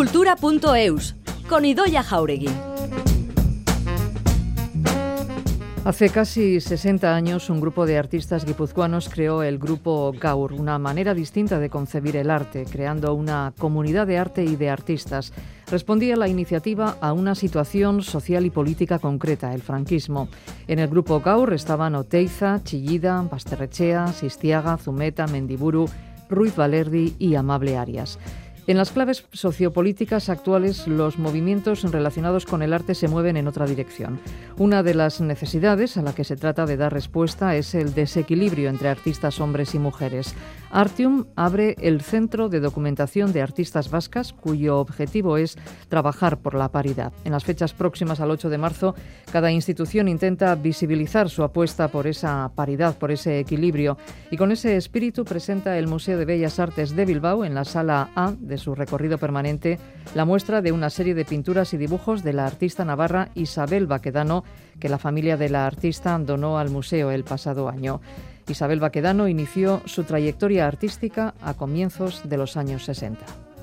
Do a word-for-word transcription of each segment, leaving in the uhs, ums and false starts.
cultura punto eus, con Idoia Jauregui. Hace casi sesenta años, un grupo de artistas guipuzcoanos creó el grupo Gaur, una manera distinta de concebir el arte, creando una comunidad de arte y de artistas. Respondía la iniciativa a una situación social y política concreta, el franquismo. En el grupo Gaur estaban Oteiza, Chillida, Basterrechea, Sistiaga, Zumeta, Mendiburu, Ruiz Valerdi y Amable Arias. En las claves sociopolíticas actuales, los movimientos relacionados con el arte se mueven en otra dirección. Una de las necesidades a la que se trata de dar respuesta es el desequilibrio entre artistas hombres y mujeres. Artium abre el Centro de Documentación de Artistas Vascas, cuyo objetivo es trabajar por la paridad. En las fechas próximas al ocho de marzo, cada institución intenta visibilizar su apuesta por esa paridad, por ese equilibrio. Y con ese espíritu presenta el Museo de Bellas Artes de Bilbao, en la Sala A de su recorrido permanente, la muestra de una serie de pinturas y dibujos de la artista navarra Isabel Baquedano, que la familia de la artista donó al museo el pasado año. Isabel Baquedano inició su trayectoria artística a comienzos de los años sesenta.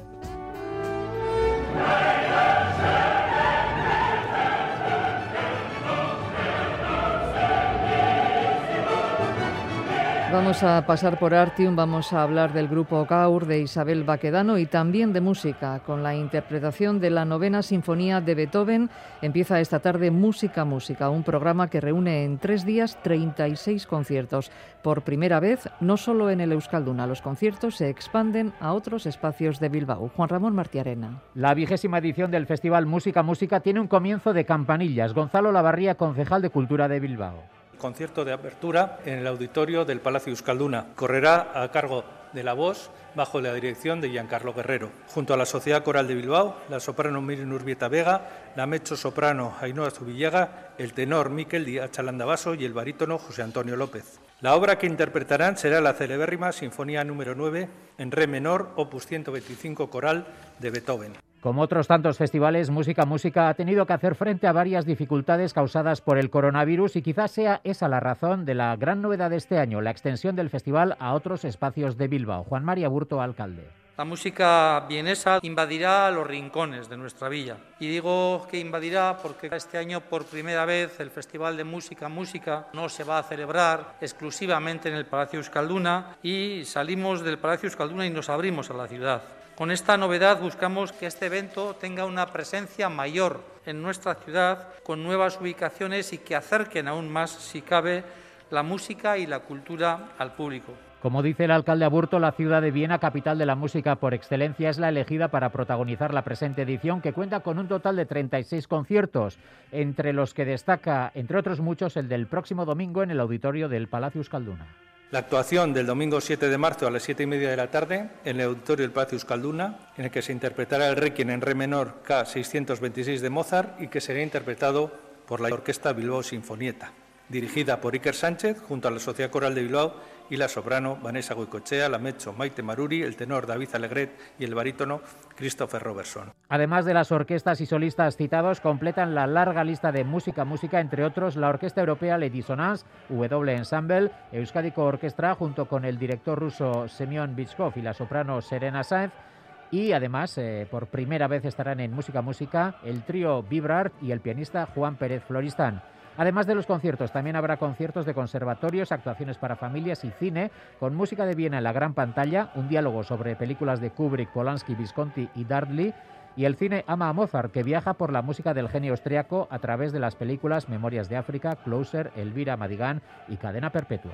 Vamos a pasar por Artium, vamos a hablar del grupo Gaur, de Isabel Baquedano y también de música. Con la interpretación de la novena sinfonía de Beethoven empieza esta tarde Música Música, un programa que reúne en tres días treinta y seis conciertos. Por primera vez, no solo en el Euskalduna, los conciertos se expanden a otros espacios de Bilbao. Juan Ramón Martiarena. La vigésima edición del Festival Música Música tiene un comienzo de campanillas. Gonzalo Lavarría, concejal de Cultura de Bilbao. Concierto de apertura en el auditorio del Palacio Euskalduna. Correrá a cargo de la voz bajo la dirección de Giancarlo Guerrero. Junto a la Sociedad Coral de Bilbao, la soprano Miren Urbieta Vega, la mezzo-soprano Ainhoa Zubillaga, el tenor Miquel Díaz Chalandabaso y el barítono José Antonio López. La obra que interpretarán será la celebérrima Sinfonía número nueve en re menor, opus ciento veinticinco coral de Beethoven. Como otros tantos festivales, Música Música ha tenido que hacer frente a varias dificultades causadas por el coronavirus y quizás sea esa la razón de la gran novedad de este año, la extensión del festival a otros espacios de Bilbao. Juan María Burto, alcalde. La música vienesa invadirá los rincones de nuestra villa. Y digo que invadirá porque este año, por primera vez, el Festival de Música Música no se va a celebrar exclusivamente en el Palacio Euskalduna y salimos del Palacio Euskalduna y nos abrimos a la ciudad. Con esta novedad buscamos que este evento tenga una presencia mayor en nuestra ciudad, con nuevas ubicaciones y que acerquen aún más, si cabe, la música y la cultura al público. Como dice el alcalde Aburto, la ciudad de Viena, capital de la música por excelencia, es la elegida para protagonizar la presente edición, que cuenta con un total de treinta y seis conciertos, entre los que destaca, entre otros muchos, el del próximo domingo en el auditorio del Palacio Euskalduna. La actuación del domingo siete de marzo a las siete y media de la tarde en el auditorio del Palacio Euskalduna, en el que se interpretará el Requiem en re menor K seiscientos veintiséis de Mozart y que será interpretado por la Orquesta Bilbao Sinfonieta, dirigida por Iker Sánchez junto a la Sociedad Coral de Bilbao y la soprano Vanessa Goicoechea, la mezzo Maite Maruri, el tenor David Alegret y el barítono Christopher Robertson. Además de las orquestas y solistas citados, completan la larga lista de Música Música, entre otros la Orquesta Europea Le Dissonance, W Ensemble, Euskadiko Orquestra, junto con el director ruso Semyon Bichkov y la soprano Serena Sáenz. Y además, eh, por primera vez estarán en Música Música el trío Vibrart y el pianista Juan Pérez Floristán. Además de los conciertos, también habrá conciertos de conservatorios, actuaciones para familias y cine, con música de Viena en la gran pantalla, un diálogo sobre películas de Kubrick, Polanski, Visconti y Dardley, y el cine ama a Mozart, que viaja por la música del genio austriaco a través de las películas Memorias de África, Closer, Elvira Madigan y Cadena Perpetua.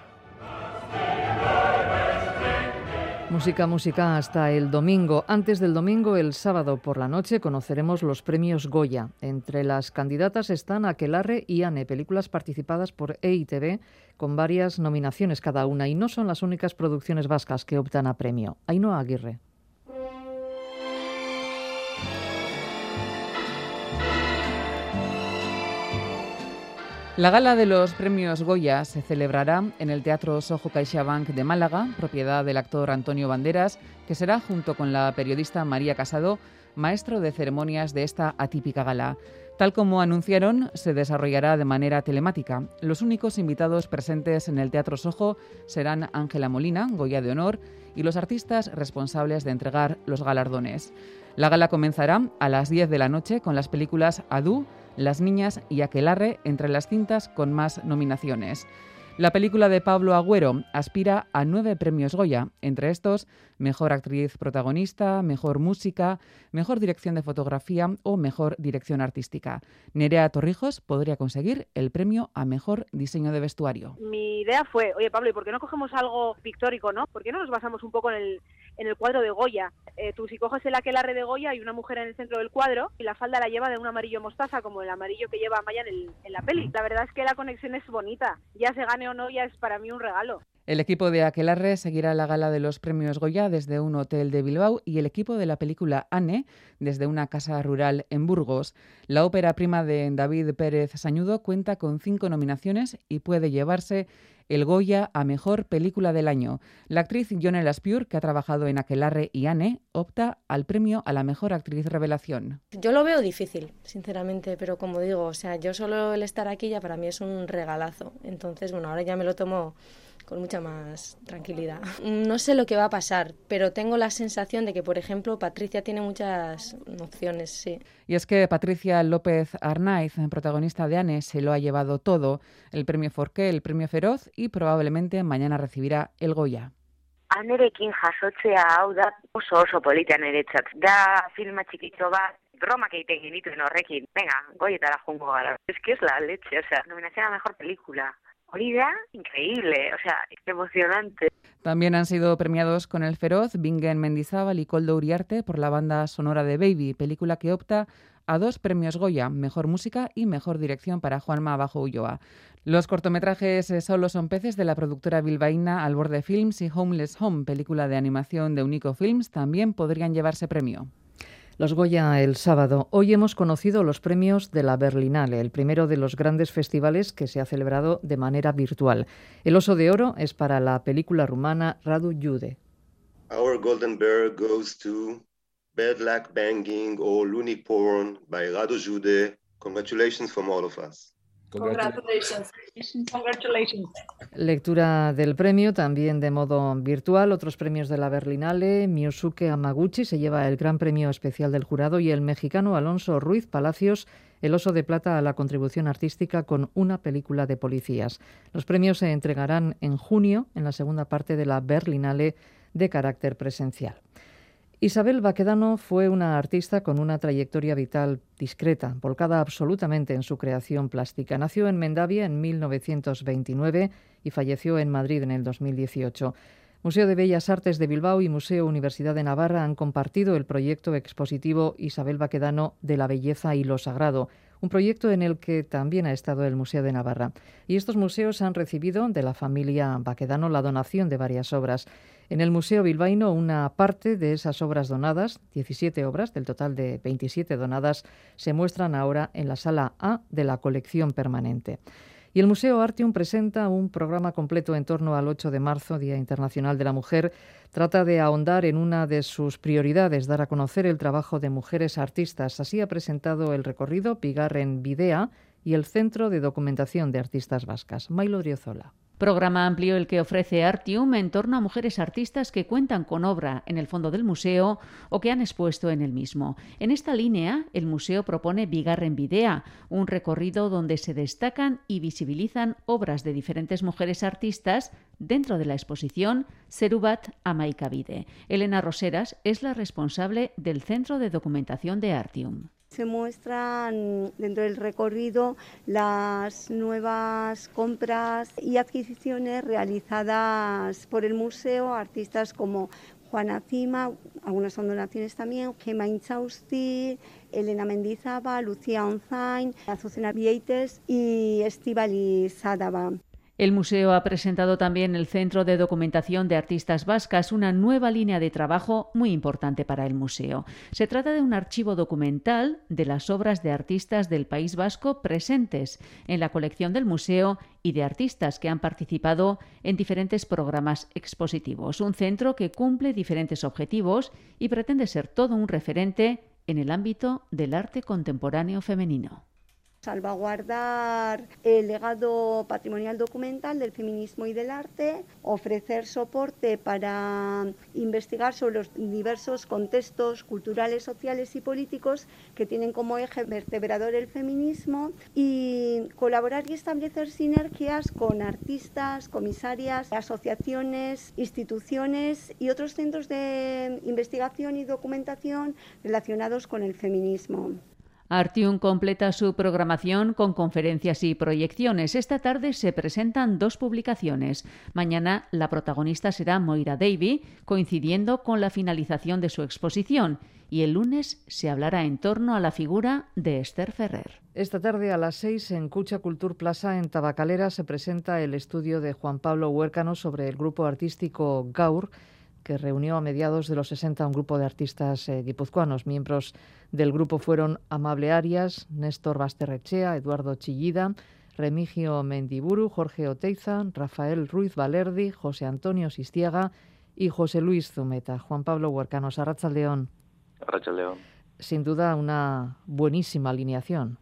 Música Música hasta el domingo. Antes del domingo, el sábado por la noche, conoceremos los premios Goya. Entre las candidatas están Aquelarre y Ane, películas participadas por E I Te Be, con varias nominaciones cada una, y no son las únicas producciones vascas que optan a premio. Ainhoa Aguirre. La gala de los premios Goya se celebrará en el Teatro Soho CaixaBank de Málaga, propiedad del actor Antonio Banderas, que será, junto con la periodista María Casado, maestro de ceremonias de esta atípica gala. Tal como anunciaron, se desarrollará de manera telemática. Los únicos invitados presentes en el Teatro Soho serán Ángela Molina, Goya de Honor, y los artistas responsables de entregar los galardones. La gala comenzará a las diez de la noche con las películas Adú, Las niñas y Aquelarre entre las cintas con más nominaciones. La película de Pablo Agüero aspira a nueve premios Goya, entre estos Mejor Actriz Protagonista, Mejor Música, Mejor Dirección de Fotografía o Mejor Dirección Artística. Nerea Torrijos podría conseguir el premio a Mejor Diseño de Vestuario. Mi idea fue, oye Pablo, ¿y por qué no cogemos algo pictórico, no? ¿Por qué no nos basamos un poco en el, en el cuadro de Goya? Eh, tú si coges el aquelarre de Goya, hay una mujer en el centro del cuadro y la falda la lleva de un amarillo mostaza, como el amarillo que lleva Amaya en, el, en la peli. La verdad es que la conexión es bonita, ya se gane o no, ya es para mí un regalo. El equipo de Aquelarre seguirá la gala de los premios Goya desde un hotel de Bilbao y el equipo de la película Anne desde una casa rural en Burgos. La ópera prima de David Pérez Sañudo cuenta con cinco nominaciones y puede llevarse el Goya a Mejor Película del Año. La actriz Yone Laspure, que ha trabajado en Aquelarre y Anne, opta al premio a la Mejor Actriz Revelación. Yo lo veo difícil, sinceramente, pero como digo, o sea, yo solo el estar aquí ya para mí es un regalazo. Entonces, bueno, ahora ya me lo tomo con mucha más tranquilidad. No sé lo que va a pasar, pero tengo la sensación de que, por ejemplo, Patricia tiene muchas opciones, sí. Y es que Patricia López Arnaiz, protagonista de Anne, se lo ha llevado todo. El premio Forqué, el premio Feroz y probablemente mañana recibirá el Goya. Anerekin jasotzea hau da oso oso polita niretzat. Da filma txikitxo bat, bromak egiten genituen horrekin. Venga, goietara joango gara. Es que es la leche, o sea, nominación a Mejor Película. Olida, increíble, o sea, emocionante. También han sido premiados con el Feroz Bingen Mendizábal y Koldo Uriarte por la banda sonora de Baby, película que opta a dos premios Goya, Mejor Música y Mejor Dirección para Juanma Abajo Ulloa. Los cortometrajes Solo son peces de la productora bilbaína Al Borde Films y Homeless Home, película de animación de Unico Films, también podrían llevarse premio. Los Goya el sábado. Hoy hemos conocido los premios de la Berlinale, el primero de los grandes festivales que se ha celebrado de manera virtual. El Oso de Oro es para la película rumana Radu Jude. Our Golden Bear goes to Bad Luck Banging or Looney Porn by Radu Jude. Congratulations from all of us. Congratulations. Congratulations. Lectura del premio también de modo virtual. Otros premios de la Berlinale. Miyusuke Hamaguchi se lleva el Gran Premio Especial del Jurado y el mexicano Alonso Ruiz Palacios el Oso de Plata a la contribución artística con una película de policías. Los premios se entregarán en junio en la segunda parte de la Berlinale de carácter presencial. Isabel Baquedano fue una artista con una trayectoria vital discreta, volcada absolutamente en su creación plástica. Nació en Mendavia en mil novecientos veintinueve y falleció en Madrid en el dos mil dieciocho. Museo de Bellas Artes de Bilbao y Museo Universidad de Navarra han compartido el proyecto expositivo Isabel Baquedano de la Belleza y lo Sagrado, un proyecto en el que también ha estado el Museo de Navarra. Y estos museos han recibido de la familia Baquedano la donación de varias obras. En el Museo Bilbaíno, una parte de esas obras donadas, diecisiete obras del total de veintisiete donadas, se muestran ahora en la Sala A de la colección permanente. Y el Museo Artium presenta un programa completo en torno al ocho de marzo, Día Internacional de la Mujer. Trata de ahondar en una de sus prioridades, dar a conocer el trabajo de mujeres artistas. Así ha presentado el recorrido Bigarren Bidea y el Centro de Documentación de Artistas Vascas. Mailo Driozola. Programa amplio el que ofrece Artium en torno a mujeres artistas que cuentan con obra en el fondo del museo o que han expuesto en el mismo. En esta línea, el museo propone Bigarren Bidea, un recorrido donde se destacan y visibilizan obras de diferentes mujeres artistas dentro de la exposición Zerubat Amaikabide. Elena Roseras es la responsable del Centro de Documentación de Artium. Se muestran dentro del recorrido las nuevas compras y adquisiciones realizadas por el museo, artistas como Juana Cima, algunas son donaciones también, Gemma Inchausti, Elena Mendizábal, Lucía Onzain, Azucena Vieites y Estíbali Sadaba. El museo ha presentado también el Centro de Documentación de Artistas Vascas, una nueva línea de trabajo muy importante para el museo. Se trata de un archivo documental de las obras de artistas del País Vasco presentes en la colección del museo y de artistas que han participado en diferentes programas expositivos. Un centro que cumple diferentes objetivos y pretende ser todo un referente en el ámbito del arte contemporáneo femenino. Salvaguardar el legado patrimonial documental del feminismo y del arte, ofrecer soporte para investigar sobre los diversos contextos culturales, sociales y políticos que tienen como eje vertebrador el feminismo y colaborar y establecer sinergias con artistas, comisarias, asociaciones, instituciones y otros centros de investigación y documentación relacionados con el feminismo. Artium completa su programación con conferencias y proyecciones. Esta tarde se presentan dos publicaciones. Mañana la protagonista será Moira Davy, coincidiendo con la finalización de su exposición. Y el lunes se hablará en torno a la figura de Esther Ferrer. Esta tarde a las seis en Cucha Cultur Plaza en Tabacalera se presenta el estudio de Juan Pablo Huércano sobre el grupo artístico Gaur, que reunió a mediados de los sesenta a un grupo de artistas eh, guipuzcoanos. Miembros del grupo fueron Amable Arias, Néstor Basterrechea, Eduardo Chillida, Remigio Mendiburu, Jorge Oteiza, Rafael Ruiz Valerdi, José Antonio Sistiaga y José Luis Zumeta. Juan Pablo Huércanos, Arratsaldeón. Arratsaldeón. Sin duda una buenísima alineación.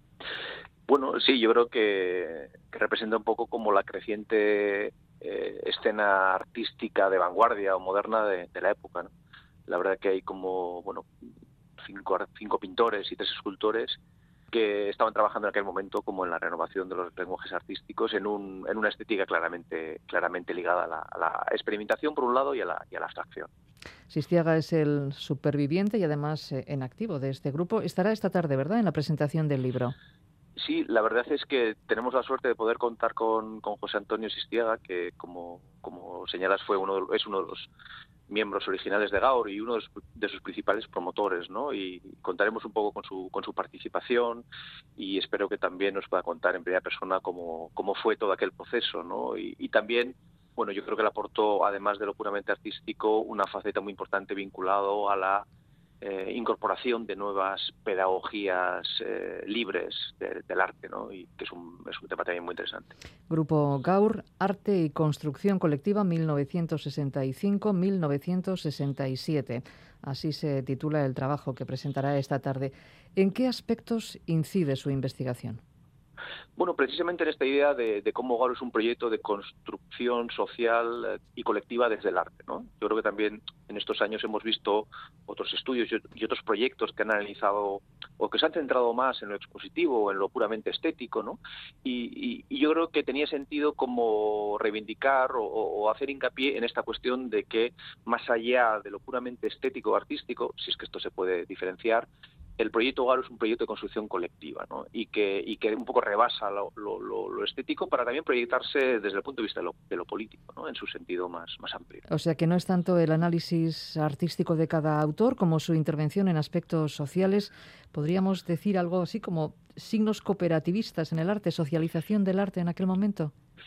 Bueno, sí, yo creo que, que representa un poco como la creciente eh, escena artística de vanguardia o moderna de, de la época, ¿no? La verdad que hay como, bueno, cinco, cinco pintores y tres escultores que estaban trabajando en aquel momento como en la renovación de los lenguajes artísticos en, un, en una estética claramente, claramente ligada a la, a la experimentación por un lado y a la, y a la abstracción. Sistiaga es el superviviente y además eh, en activo de este grupo. Estará esta tarde, ¿verdad?, en la presentación del libro. Sí, la verdad es que tenemos la suerte de poder contar con, con José Antonio Sistiaga, que como, como señalas fue uno de, es uno de los miembros originales de Gaur y uno de, los, de sus principales promotores, ¿no? Y contaremos un poco con su, con su participación y espero que también nos pueda contar en primera persona cómo, cómo fue todo aquel proceso, ¿no? Y, y también, bueno, yo creo que le aportó, además de lo puramente artístico, una faceta muy importante vinculado a la Eh, incorporación de nuevas pedagogías eh, libres de, del arte, ¿no? Y que es un, es un tema también muy interesante. Grupo Gaur, Arte y Construcción Colectiva mil novecientos sesenta y cinco a mil novecientos sesenta y siete. Así se titula el trabajo que presentará esta tarde. ¿En qué aspectos incide su investigación? Bueno, precisamente en esta idea de, de cómo Gaur es un proyecto de construcción social eh, y colectiva desde el arte, ¿no? Yo creo que también en estos años hemos visto otros estudios y, y otros proyectos que han analizado o que se han centrado más en lo expositivo o en lo puramente estético, ¿no? Y, y, y yo creo que tenía sentido como reivindicar o, o hacer hincapié en esta cuestión de que más allá de lo puramente estético o artístico, si es que esto se puede diferenciar, el proyecto Gaur es un proyecto de construcción colectiva, ¿no? Y que y que un poco rebasa lo, lo, lo estético para también proyectarse desde el punto de vista de lo, de lo político, ¿no? En su sentido más, más amplio. O sea que no es tanto el análisis artístico de cada autor como su intervención en aspectos sociales. Podríamos decir algo así como signos cooperativistas en el arte, socialización del arte en aquel momento.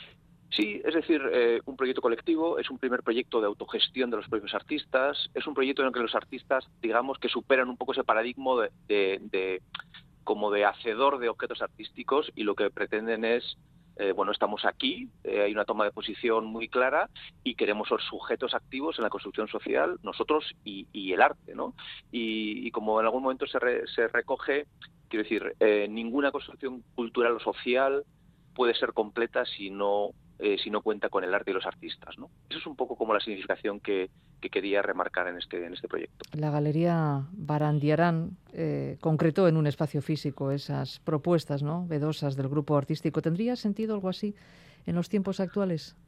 Sí, es decir, eh, un proyecto colectivo, es un primer proyecto de autogestión de los propios artistas, es un proyecto en el que los artistas, digamos, que superan un poco ese paradigma de, de, de como de hacedor de objetos artísticos y lo que pretenden es, eh, bueno, estamos aquí, eh, hay una toma de posición muy clara y queremos ser sujetos activos en la construcción social, nosotros y, y el arte, ¿no? Y, y como en algún momento se, re, se recoge, quiero decir, eh, ninguna construcción cultural o social puede ser completa si no Eh, si no cuenta con el arte y los artistas, ¿no? Eso es un poco como la significación que, que quería remarcar en este, en este proyecto. La Galería Barandiarán eh, concretó en un espacio físico esas propuestas, ¿no?, vedosas del grupo artístico. ¿Tendría sentido algo así en los tiempos actuales?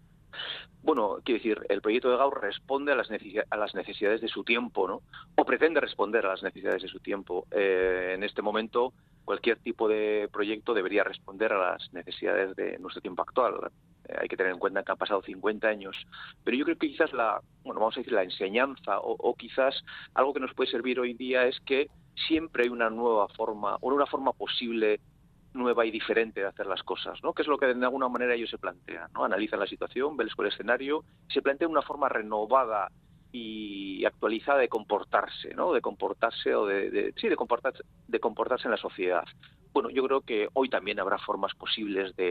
Bueno, quiero decir, el proyecto de Gaur responde a las, a las necesidades de su tiempo, ¿no? O pretende responder a las necesidades de su tiempo. Eh, en este momento, cualquier tipo de proyecto debería responder a las necesidades de nuestro tiempo actual. Eh, hay que tener en cuenta que han pasado cincuenta años. Pero yo creo que quizás la, bueno, vamos a decir, la enseñanza o, o quizás algo que nos puede servir hoy día es que siempre hay una nueva forma, o una forma posible nueva y diferente de hacer las cosas, ¿no? Que es lo que de alguna manera ellos se plantean, ¿no? Analizan la situación, ven el escenario, se plantean una forma renovada y actualizada de comportarse, ¿no? De comportarse o de, de sí, de comportarse, de comportarse en la sociedad. Bueno, yo creo que hoy también habrá formas posibles de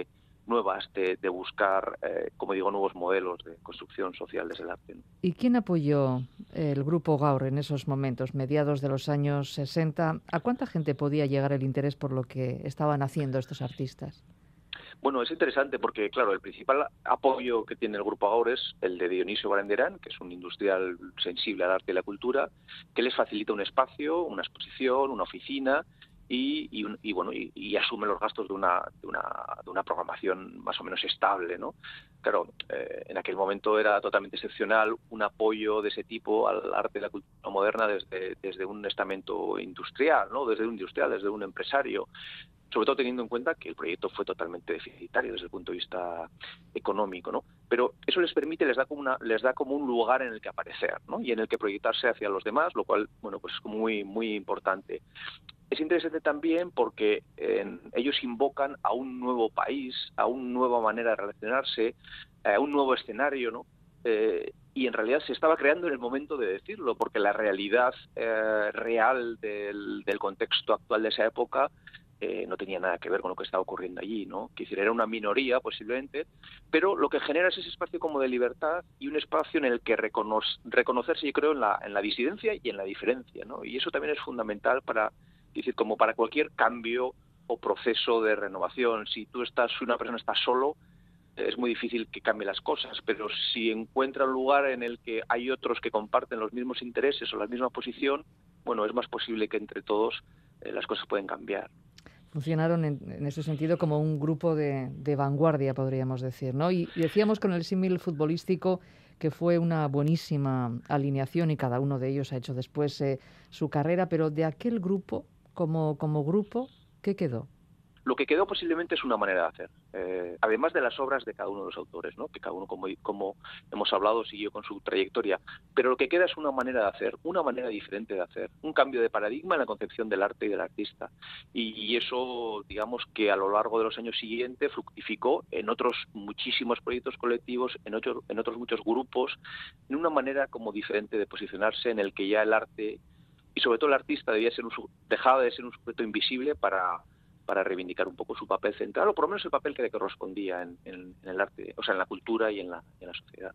nuevas de, de buscar, eh, como digo, nuevos modelos de construcción social desde el arte, ¿no? ¿Y quién apoyó el grupo Gaur en esos momentos, mediados de los años sesenta? ¿A cuánta gente podía llegar el interés por lo que estaban haciendo estos artistas? Bueno, es interesante porque, claro, el principal apoyo que tiene el Grupo Gaur es el de Dionisio Barandiarán, que es un industrial sensible al arte y la cultura, que les facilita un espacio, una exposición, una oficina y, y, y bueno y, y asume los gastos de una, de una de una programación más o menos estable, ¿no? Claro, eh, en aquel momento era totalmente excepcional un apoyo de ese tipo al arte y la cultura moderna desde, desde un estamento industrial, ¿no? Desde un industrial, desde un empresario. Sobre todo teniendo en cuenta que el proyecto fue totalmente deficitario desde el punto de vista económico, ¿no? Pero eso les permite, les da como una, les da como un lugar en el que aparecer, ¿no? Y en el que proyectarse hacia los demás, lo cual, bueno, pues es muy, muy importante. Es interesante también porque eh, ellos invocan a un nuevo país, a una nueva manera de relacionarse, a un nuevo escenario, ¿no? Eh, y en realidad se estaba creando en el momento de decirlo, porque la realidad eh, real del, del contexto actual de esa época Eh, no tenía nada que ver con lo que estaba ocurriendo allí, ¿no? Que era una minoría posiblemente, pero lo que genera es ese espacio como de libertad y un espacio en el que recono reconocerse, yo creo, en la, en la disidencia y en la diferencia, ¿no? Y eso también es fundamental para, es decir, como para cualquier cambio o proceso de renovación. Si tú estás, si una persona está solo, es muy difícil que cambie las cosas, pero si encuentra un lugar en el que hay otros que comparten los mismos intereses o la misma posición, bueno, es más posible que entre todos eh, las cosas pueden cambiar. Funcionaron en, en ese sentido como un grupo de, de vanguardia, podríamos decir, ¿no? Y, y decíamos con el símil futbolístico que fue una buenísima alineación y cada uno de ellos ha hecho después eh, su carrera, pero de aquel grupo, como, como grupo, ¿qué quedó? Lo que quedó posiblemente es una manera de hacer, eh, además de las obras de cada uno de los autores, ¿no? Que cada uno, como, como hemos hablado, siguió con su trayectoria, pero lo que queda es una manera de hacer, una manera diferente de hacer, un cambio de paradigma en la concepción del arte y del artista. Y, y eso, digamos, que a lo largo de los años siguientes fructificó en otros muchísimos proyectos colectivos, en, otro, en otros muchos grupos, en una manera como diferente de posicionarse en el que ya el arte, y sobre todo el artista, debía ser un, dejaba de ser un sujeto invisible para... para reivindicar un poco su papel central, o por lo menos el papel que le correspondía en, en, en el arte, o sea, en la cultura y en la, en la sociedad.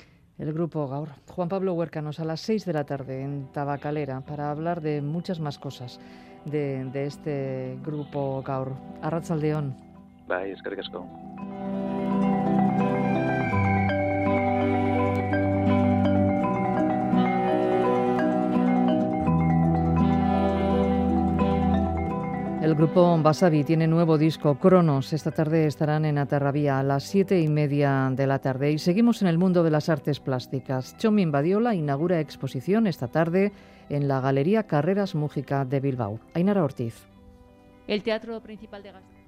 El Grupo Gaur. Juan Pablo Huércanos, a las seis de la tarde en Tabacalera, para hablar de muchas más cosas de, de este Grupo Gaur. Arratsaldeon. Bai, eskerrik asko. El grupo Basavi tiene nuevo disco, Cronos. Esta tarde estarán en Atarrabía a las siete y media de la tarde. Y seguimos en el mundo de las artes plásticas. Txomin Badiola inaugura exposición esta tarde en la Galería Carreras Mújica de Bilbao. Ainara Ortiz. El Teatro Principal de Gasteiz.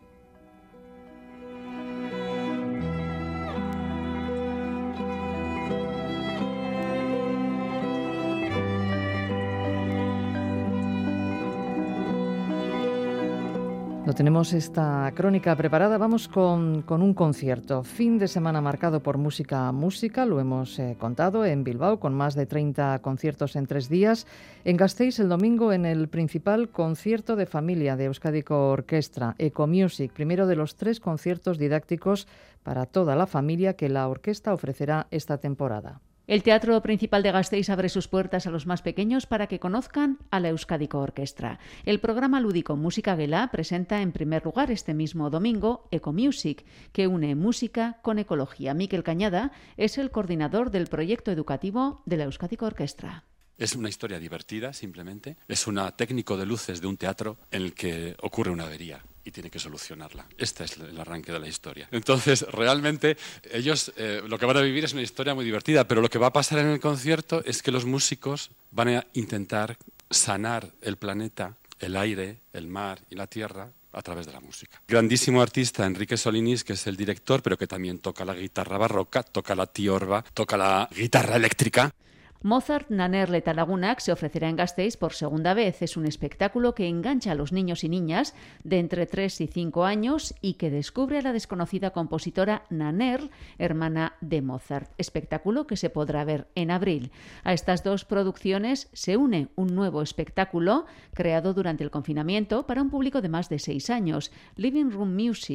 No tenemos esta crónica preparada, vamos con, con un concierto. Fin de semana marcado por música música, lo hemos eh, contado, en Bilbao, con más de treinta conciertos en tres días. En Gasteiz, el domingo, en el principal concierto de familia de Euskadiko Orkestra, Ecomusic, primero de los tres conciertos didácticos para toda la familia que la orquesta ofrecerá esta temporada. El Teatro Principal de Gasteiz abre sus puertas a los más pequeños para que conozcan a la Euskadiko Orkestra. El programa lúdico Música Gela presenta en primer lugar este mismo domingo Ecomusic, que une música con ecología. Mikel Cañada es el coordinador del proyecto educativo de la Euskadiko Orkestra. Es una historia divertida, simplemente. Es una técnico de luces de un teatro en el que ocurre una avería y tiene que solucionarla. Este es el arranque de la historia. Entonces, realmente, ellos eh, lo que van a vivir es una historia muy divertida, pero lo que va a pasar en el concierto es que los músicos van a intentar sanar el planeta, el aire, el mar y la tierra a través de la música. Grandísimo artista, Enrique Solinis, que es el director, pero que también toca la guitarra barroca, toca la tiorba, toca la guitarra eléctrica. Mozart Nanerle Talagunak se ofrecerá en Gasteiz por segunda vez. Es un espectáculo que engancha a los niños y niñas de entre tres y cinco años y que descubre a la desconocida compositora Nanerl, hermana de Mozart. Espectáculo que se podrá ver en abril. A estas dos producciones se une un nuevo espectáculo creado durante el confinamiento para un público de más de seis años, Living Room Music,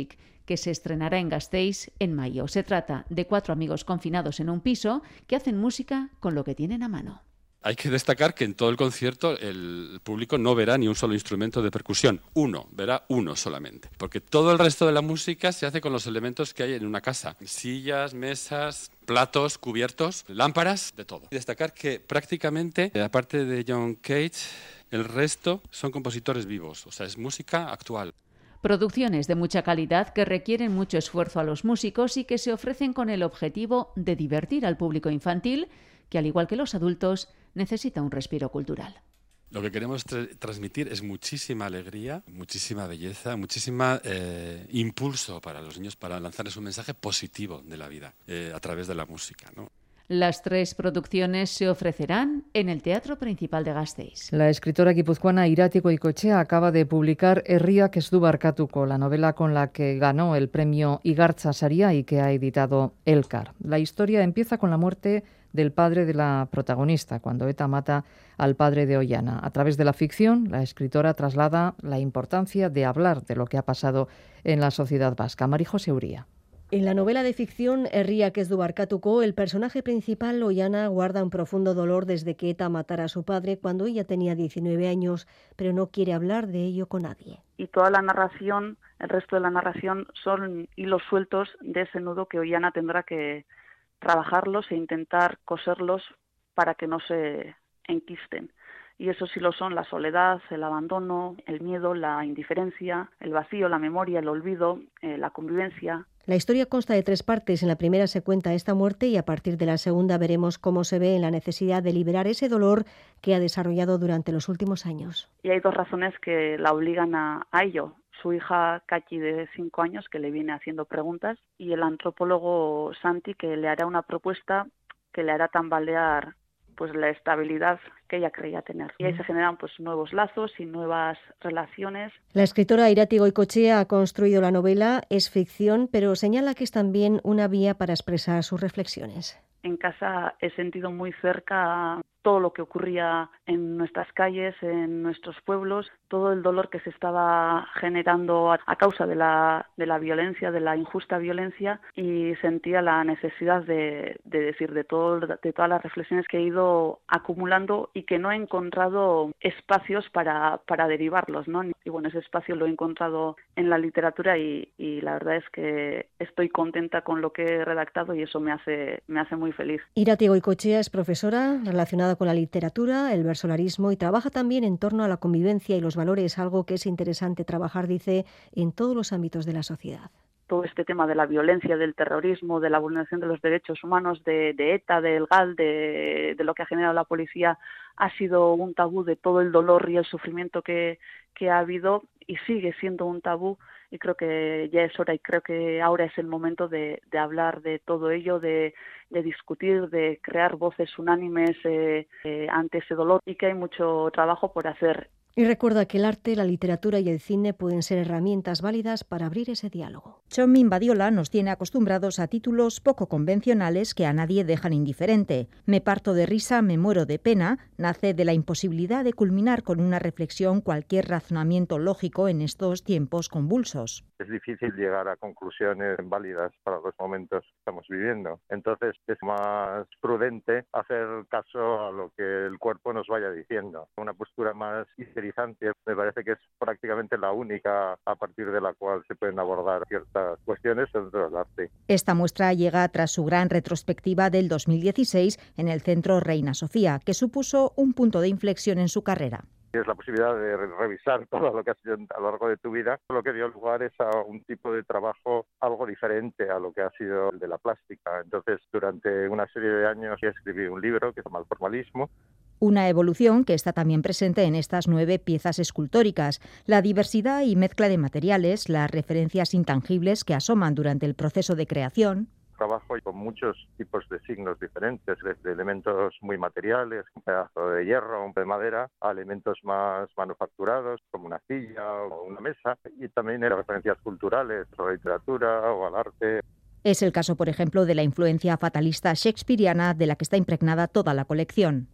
que se estrenará en Gasteiz en mayo. Se trata de cuatro amigos confinados en un piso que hacen música con lo que tienen a mano. Hay que destacar que en todo el concierto el público no verá ni un solo instrumento de percusión. Uno, verá uno solamente. Porque todo el resto de la música se hace con los elementos que hay en una casa. Sillas, mesas, platos, cubiertos, lámparas, de todo. Y destacar que prácticamente, aparte de John Cage, el resto son compositores vivos. O sea, es música actual. Producciones de mucha calidad que requieren mucho esfuerzo a los músicos y que se ofrecen con el objetivo de divertir al público infantil, que al igual que los adultos, necesita un respiro cultural. Lo que queremos tra- transmitir es muchísima alegría, muchísima belleza, muchísima eh, impulso para los niños para lanzarles un mensaje positivo de la vida eh, a través de la música, ¿no? Las tres producciones se ofrecerán en el Teatro Principal de Gasteiz. La escritora guipuzcoana Irati Goikoetxea acaba de publicar Herriak ez du barkatuko, la novela con la que ganó el premio Igartza Saria y que ha editado Elkar. La historia empieza con la muerte del padre de la protagonista, cuando ETA mata al padre de Ollana. A través de la ficción, la escritora traslada la importancia de hablar de lo que ha pasado en la sociedad vasca. Marijose Uría. En la novela de ficción Herriak ez du barkatuko, el personaje principal, Ollana, guarda un profundo dolor desde que ETA matara a su padre cuando ella tenía diecinueve años, pero no quiere hablar de ello con nadie. Y toda la narración, el resto de la narración, son hilos sueltos de ese nudo que Ollana tendrá que trabajarlos e intentar coserlos para que no se enquisten. Y eso sí lo son la soledad, el abandono, el miedo, la indiferencia, el vacío, la memoria, el olvido, eh, la convivencia. La historia consta de tres partes. En la primera se cuenta esta muerte y a partir de la segunda veremos cómo se ve en la necesidad de liberar ese dolor que ha desarrollado durante los últimos años. Y hay dos razones que la obligan a, a ello. Su hija Kachi, de cinco años, que le viene haciendo preguntas, y el antropólogo Santi, que le hará una propuesta que le hará tambalear pues la estabilidad que ella creía tener. Y ahí se generan pues nuevos lazos y nuevas relaciones. La escritora Irati Goikoetxea ha construido la novela, es ficción, pero señala que es también una vía para expresar sus reflexiones. En casa he sentido muy cerca todo lo que ocurría en nuestras calles, en nuestros pueblos, todo el dolor que se estaba generando a, a causa de la, de la violencia, de la injusta violencia, y sentía la necesidad de, de decir de, todo, de todas las reflexiones que he ido acumulando y que no he encontrado espacios para, para derivarlos, ¿no? Y bueno, ese espacio lo he encontrado en la literatura y, y la verdad es que estoy contenta con lo que he redactado y eso me hace, me hace muy feliz. Irati Goikoetxea es profesora relacionada con la literatura, el versolarismo y trabaja también en torno a la convivencia y los valores, algo que es interesante trabajar, dice, en todos los ámbitos de la sociedad. Todo este tema de la violencia, del terrorismo, de la vulneración de los derechos humanos, de, de ETA, del G A L, de, de lo que ha generado la policía, ha sido un tabú, de todo el dolor y el sufrimiento que, que ha habido, y sigue siendo un tabú, y creo que ya es hora y creo que ahora es el momento de, de hablar de todo ello, de, de discutir, de crear voces unánimes eh, eh, ante ese dolor, y que hay mucho trabajo por hacer. Y recuerda que el arte, la literatura y el cine pueden ser herramientas válidas para abrir ese diálogo. Txomin Badiola nos tiene acostumbrados a títulos poco convencionales que a nadie dejan indiferente. Me parto de risa, me muero de pena, nace de la imposibilidad de culminar con una reflexión cualquier razonamiento lógico en estos tiempos convulsos. Es difícil llegar a conclusiones válidas para los momentos que estamos viviendo. Entonces es más prudente hacer caso a lo que el cuerpo nos vaya diciendo. Una postura más histerizante me parece que es prácticamente la única a partir de la cual se pueden abordar ciertas cuestiones dentro del arte. Esta muestra llega tras su gran retrospectiva del dos mil dieciséis en el Centro Reina Sofía, que supuso un punto de inflexión en su carrera. Es la posibilidad de revisar todo lo que has hecho a lo largo de tu vida, lo que dio lugar es a un tipo de trabajo algo diferente a lo que ha sido el de la plástica. Entonces, durante una serie de años escribí un libro que se llama El formalismo. Una evolución que está también presente en estas nueve piezas escultóricas, la diversidad y mezcla de materiales, las referencias intangibles que asoman durante el proceso de creación. Trabajo con muchos tipos de signos diferentes, desde elementos muy materiales, un pedazo de hierro, un pedazo de madera, a elementos más manufacturados, como una silla o una mesa, y también en referencias culturales, a la literatura o al arte. Es el caso, por ejemplo, de la influencia fatalista shakespeariana de la que está impregnada toda la colección.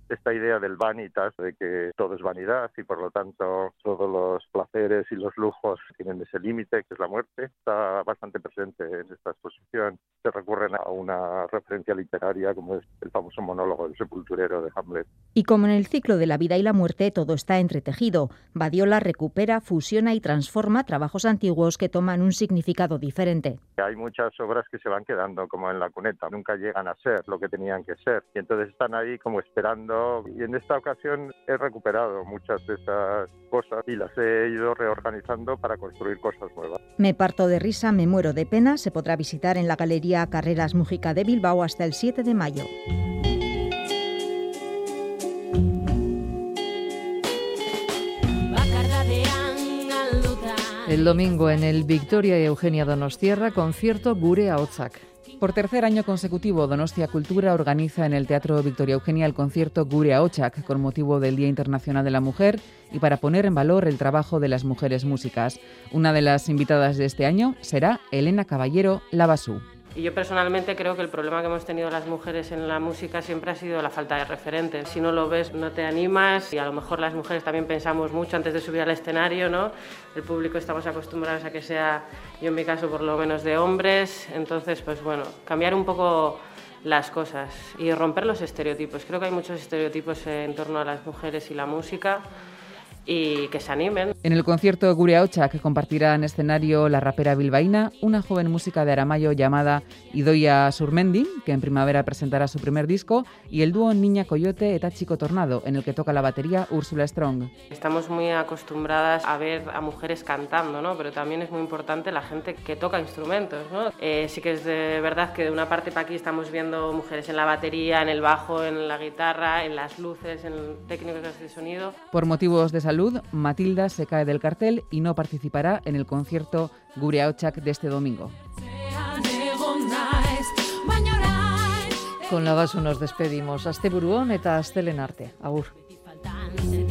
esta idea del vanitas, de que todo es vanidad y por lo tanto todos los placeres y los lujos tienen ese límite que es la muerte, está bastante presente en esta exposición. Se recurren a una referencia literaria como es el famoso monólogo del sepulturero de Hamlet. Y como en el ciclo de la vida y la muerte todo está entretejido, Badiola recupera, fusiona y transforma trabajos antiguos que toman un significado diferente. Hay muchas obras que se van quedando como en la cuneta, nunca llegan a ser lo que tenían que ser y entonces están ahí como esperando, y en esta ocasión he recuperado muchas de esas cosas y las he ido reorganizando para construir cosas nuevas. Me parto de risa, me muero de pena se podrá visitar en la Galería Carreras Mújica de Bilbao hasta el siete de mayo. El domingo en el Victoria y Eugenia Donostiarra, concierto Gure Ahotsak. Por tercer año consecutivo, Donostia Cultura organiza en el Teatro Victoria Eugenia el concierto Gure Ahotsak con motivo del Día Internacional de la Mujer y para poner en valor el trabajo de las mujeres músicas. Una de las invitadas de este año será Elena Caballero Lavasú. Y yo personalmente creo que el problema que hemos tenido las mujeres en la música siempre ha sido la falta de referentes. Si no lo ves, no te animas y a lo mejor las mujeres también pensamos mucho antes de subir al escenario, ¿no? El público estamos acostumbrados a que sea, yo en mi caso por lo menos de hombres, entonces pues bueno, cambiar un poco las cosas y romper los estereotipos. Creo que hay muchos estereotipos en torno a las mujeres y la música. Y que se animen. En el concierto Gure Ahotsak compartirá en escenario la rapera bilbaína, una joven música de Aramayo llamada Idoia Surmendi, que en primavera presentará su primer disco, y el dúo Niña Coyote eta Chico Tornado, en el que toca la batería Úrsula Strong. Estamos muy acostumbradas a ver a mujeres cantando, ¿no? Pero también es muy importante la gente que toca instrumentos, ¿no? Eh, sí que es de verdad que de una parte para aquí estamos viendo mujeres en la batería, en el bajo, en la guitarra, en las luces, en técnicos de sonido. Por motivos de salud, Matilda se cae del cartel y no participará en el concierto Gure Ahotsak de este domingo. Con Lavasú nos despedimos. Asteburuon eta astelehen arte. Agur.